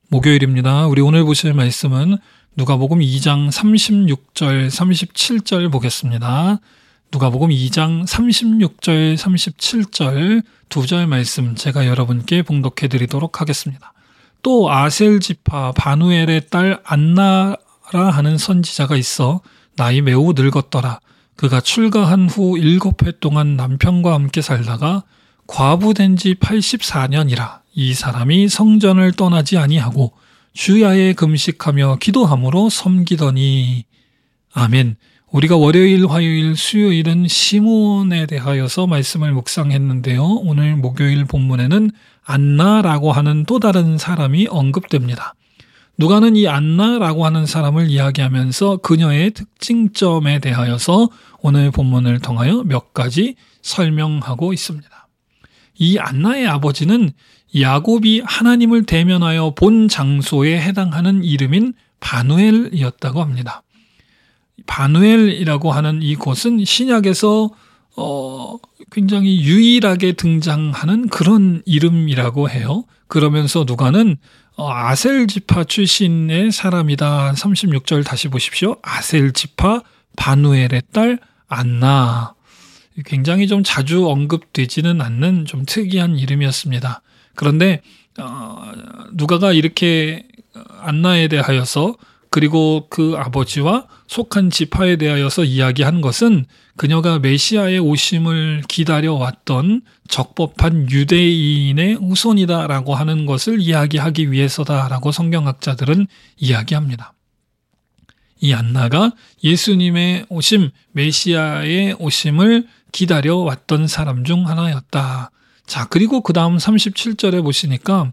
목요일입니다. 우리 오늘 보실 말씀은 누가복음 2장 36절, 37절 보겠습니다. 누가복음 2장 36절, 37절 두 절 말씀 제가 여러분께 봉독해 드리도록 하겠습니다. 또 아셀 지파 바누엘의 딸 안나라 하는 선지자가 있어 나이 매우 늙었더라. 그가 출가한 후 7해 동안 남편과 함께 살다가 과부된 지 84년이라. 이 사람이 성전을 떠나지 아니하고 주야에 금식하며 기도함으로 섬기더니. 아멘. 우리가 월요일, 화요일, 수요일은 시므온에 대하여서 말씀을 묵상했는데요. 오늘 목요일 본문에는 안나라고 하는 또 다른 사람이 언급됩니다. 누가는 이 안나라고 하는 사람을 이야기하면서 그녀의 특징점에 대하여서 오늘 본문을 통하여 몇 가지 설명하고 있습니다. 이 안나의 아버지는 야곱이 하나님을 대면하여 본 장소에 해당하는 이름인 바누엘이었다고 합니다. 바누엘이라고 하는 이 곳은 신약에서 굉장히 유일하게 등장하는 그런 이름이라고 해요. 그러면서 누가는 아셀 지파 출신의 사람이다. 36절 다시 보십시오. 아셀 지파 바누엘의 딸 안나. 굉장히 좀 자주 언급되지는 않는 좀 특이한 이름이었습니다. 그런데 누가가 이렇게 안나에 대하여서 그리고 그 아버지와 속한 지파에 대하여서 이야기한 것은 그녀가 메시아의 오심을 기다려왔던 적법한 유대인의 후손이다라고 하는 것을 이야기하기 위해서다라고 성경학자들은 이야기합니다. 이 안나가 예수님의 오심, 메시아의 오심을 기다려왔던 사람 중 하나였다. 자, 그리고 그 다음 37절에 보시니까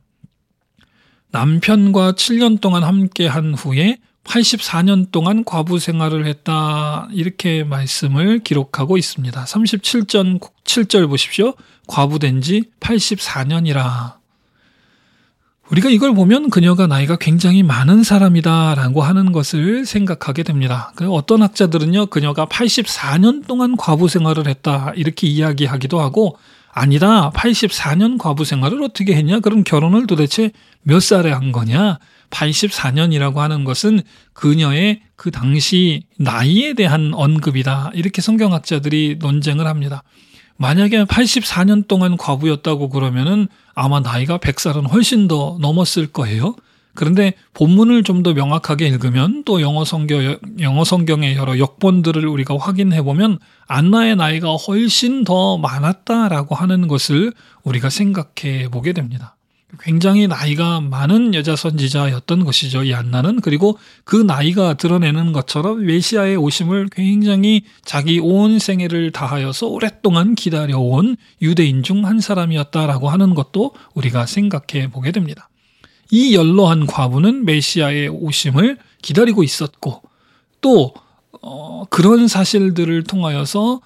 남편과 7년 동안 함께한 후에 84년 동안 과부 생활을 했다. 이렇게 말씀을 기록하고 있습니다. 37절 보십시오. 과부된 지 84년이라. 우리가 이걸 보면 그녀가 나이가 굉장히 많은 사람이다라고 하는 것을 생각하게 됩니다. 어떤 학자들은요, 그녀가 84년 동안 과부 생활을 했다 이렇게 이야기하기도 하고, 아니다, 84년 과부 생활을 어떻게 했냐? 그럼 결혼을 도대체 몇 살에 한 거냐? 84년이라고 하는 것은 그녀의 그 당시 나이에 대한 언급이다. 이렇게 성경학자들이 논쟁을 합니다. 만약에 84년 동안 과부였다고 그러면은 아마 나이가 100살은 훨씬 더 넘었을 거예요. 그런데 본문을 좀 더 명확하게 읽으면 또 영어 성경의 여러 역본들을 우리가 확인해 보면 안나의 나이가 훨씬 더 많았다라고 하는 것을 우리가 생각해 보게 됩니다. 굉장히 나이가 많은 여자 선지자였던 것이죠, 이 안나는. 그리고 그 나이가 드러내는 것처럼 메시아의 오심을 굉장히 자기 온 생애를 다하여서 오랫동안 기다려온 유대인 중 한 사람이었다라고 하는 것도 우리가 생각해 보게 됩니다. 이 연로한 과부는 메시아의 오심을 기다리고 있었고, 또 그런 사실들을 통하여서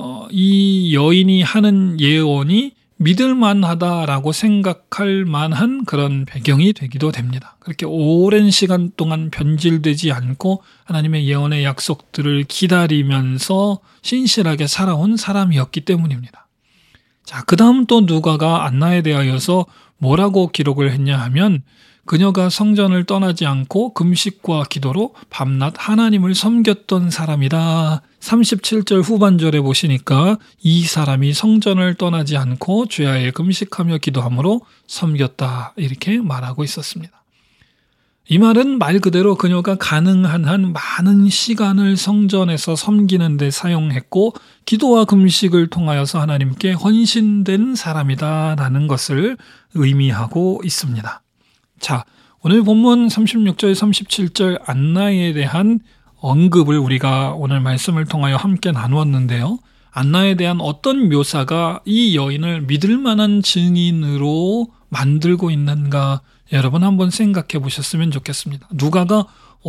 이 여인이 하는 예언이 믿을만하다라고 생각할 만한 그런 배경이 되기도 됩니다. 그렇게 오랜 시간 동안 변질되지 않고 하나님의 예언의 약속들을 기다리면서 신실하게 살아온 사람이었기 때문입니다. 자, 그 다음 또 누가가 안나에 대하여서 뭐라고 기록을 했냐 하면 그녀가 성전을 떠나지 않고 금식과 기도로 밤낮 하나님을 섬겼던 사람이다. 37절 후반절에 보시니까 이 사람이 성전을 떠나지 않고 주야에 금식하며 기도함으로 섬겼다. 이렇게 말하고 있었습니다. 이 말은 말 그대로 그녀가 가능한 한 많은 시간을 성전에서 섬기는 데 사용했고 기도와 금식을 통하여서 하나님께 헌신된 사람이다 라는 것을 의미하고 있습니다. 자, 오늘 본문 36절, 37절 안나에 대한 언급을 우리가 오늘 말씀을 통하여 함께 나누었는데요. 안나에 대한 어떤 묘사가 이 여인을 믿을 만한 증인으로 만들고 있는가 여러분 한번 생각해 보셨으면 좋겠습니다. 누가가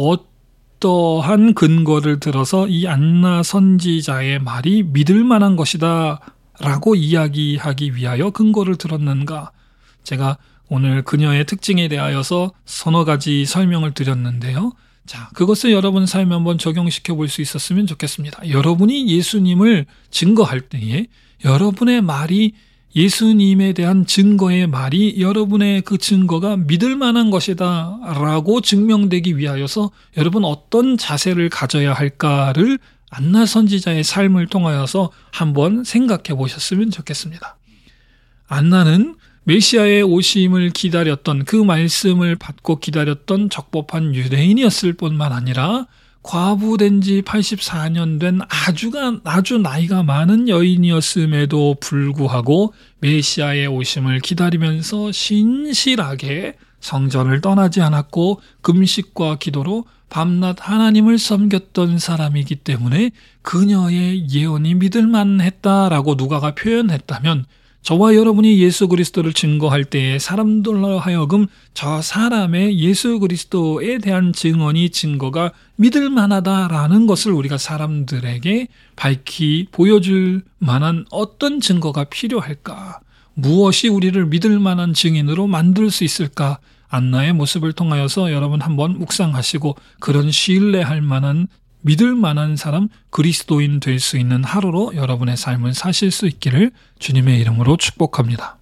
어떠한 근거를 들어서 이 안나 선지자의 말이 믿을 만한 것이다 라고 이야기하기 위하여 근거를 들었는가? 제가 오늘 그녀의 특징에 대하여서 서너 가지 설명을 드렸는데요. 자, 그것을 여러분 삶에 한번 적용시켜 볼 수 있었으면 좋겠습니다. 여러분이 예수님을 증거할 때에 여러분의 말이 예수님에 대한 증거의 말이 여러분의 그 증거가 믿을 만한 것이다 라고 증명되기 위하여서 여러분 어떤 자세를 가져야 할까를 안나 선지자의 삶을 통하여서 한번 생각해 보셨으면 좋겠습니다. 안나는 메시아의 오심을 기다렸던, 그 말씀을 받고 기다렸던 적법한 유대인이었을 뿐만 아니라 과부된 지 84년 된 아주 나이가 많은 여인이었음에도 불구하고 메시아의 오심을 기다리면서 신실하게 성전을 떠나지 않았고 금식과 기도로 밤낮 하나님을 섬겼던 사람이기 때문에 그녀의 예언이 믿을만했다라고 누가가 표현했다면, 저와 여러분이 예수 그리스도를 증거할 때에 사람들로 하여금 저 사람의 예수 그리스도에 대한 증거가 믿을 만하다라는 것을 우리가 사람들에게 밝히 보여줄 만한 어떤 증거가 필요할까? 무엇이 우리를 믿을 만한 증인으로 만들 수 있을까? 안나의 모습을 통하여서 여러분 한번 묵상하시고 그런 신뢰할 만한, 믿을 만한 사람, 그리스도인 될 수 있는 하루로 여러분의 삶을 사실 수 있기를 주님의 이름으로 축복합니다.